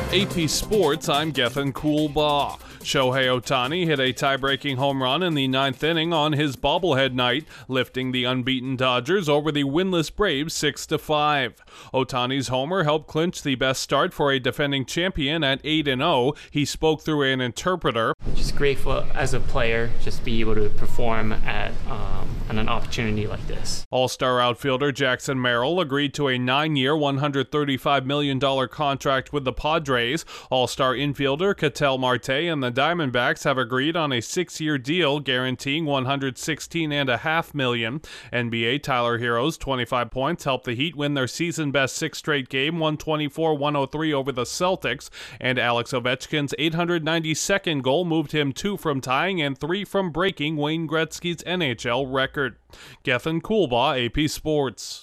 AP Sports, I'm Gethin Coolbaugh. Shohei Ohtani hit a tie-breaking home run in the ninth inning on his bobblehead night, lifting the unbeaten Dodgers over the winless Braves 6-5. Ohtani's homer helped clinch the best start for a defending champion at 8-0. He spoke through an interpreter. Just grateful as a player, just be able to perform at an opportunity like this. All-star outfielder Jackson Merrill agreed to a 9-year, $135 million contract with the Padres. All-star infielder Ketel Marte and the Diamondbacks have agreed on a 6-year deal guaranteeing $116.5 million. NBA Tyler Hero's 25 points helped the Heat win their season-best sixth straight game, 124-103 over the Celtics, and Alex Ovechkin's 892nd goal moved him 2 from tying and 3 from breaking Wayne Gretzky's NHL record. Gethin Coolbaugh, AP Sports.